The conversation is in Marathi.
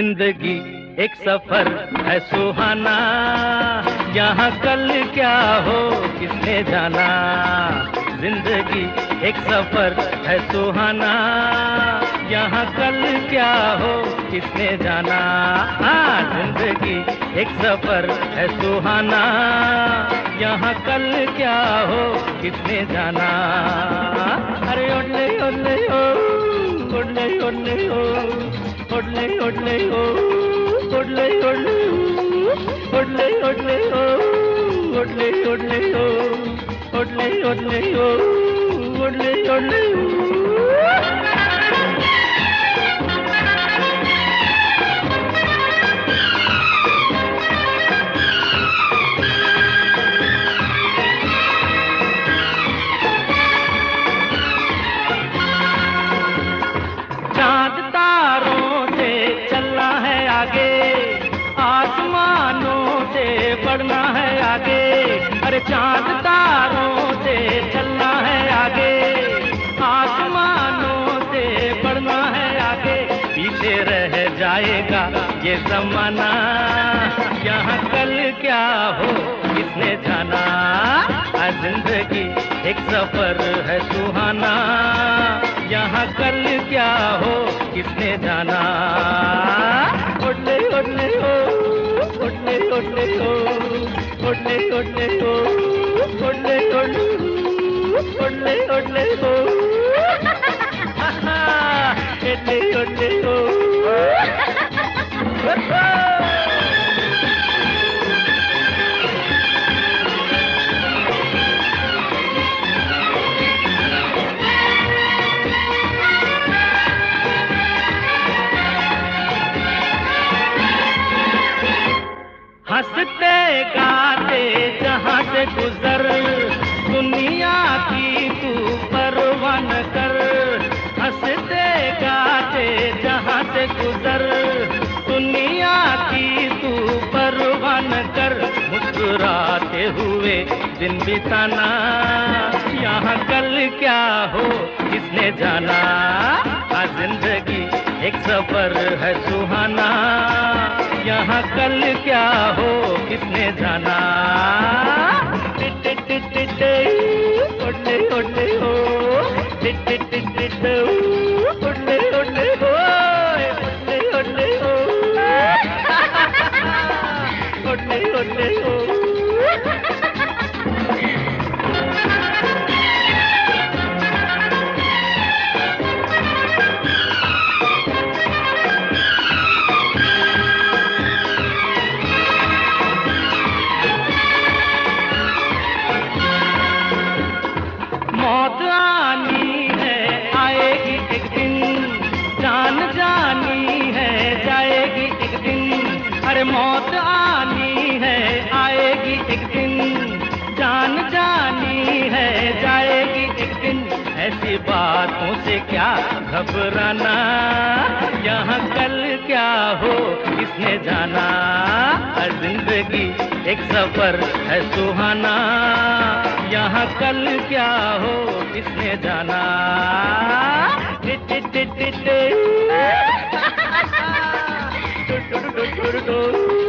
जिंदगी एक सफर है सुहाना, यहाँ कल क्या हो किसने जाना। जिंदगी एक सफर है सुहाना, यहाँ कल क्या हो किसने जाना। हाँ, जिंदगी एक सफर है सुहाना, यहाँ कल क्या हो किसने जाना। अरे ओले ओले ओ, ओले ओले ओ, ओले ओले ओ, ओले ओले ओ, ओले ओले ओ, ओले ओले ओ, ओले ओले ओ, ओले ओले ओ। चांद तारों से चलना है आगे, आसमानों से बढ़ना है आगे। अरे चांद तारों से चलना है आगे, आसमानों से बढ़ना है आगे। पीछे रह जाएगा ये ज़माना, यहाँ कल क्या हो किसने जाना। जिंदगी एक सफर है सुहाना, यहाँ कल क्या हो किसने जाना। ओले ओले ओ, ओले ओले ओ, ओले ओले ओ, ओले ओले ओ, ओले ओले ओ, ओले ओले ओ। हंसते गाते जहाँ से गुजर, दुनिया की तू परवाह न कर। हंसते गाते जहाँ से गुजर, दुनिया की तू परवाह न कर। मुस्कुराते हुए दिन बिताना, यहाँ कल क्या हो किसने जाना। हाँ, जिंदगी एक सफर है सुहाना, यहाँ कल क्या हो किसने जाना। टिट टिट टिट ओले ओले हो, टिट टिट टिट ओले ओले हो, ओले ओले हो, ओले ओले हो। मौत आनी है आएगी एक दिन, जान जानी है जाएगी एक दिन। अरे मौत आनी है आएगी एक दिन, जान जानी है जाएगी एक दिन। ऐसी बातों से क्या घबराना, यहाँ कल क्या हो किसने जाना। जिंदगी एक सफर है सुहाना, यहाँ कल क्या हो किसने जाना। Tit tit tit tit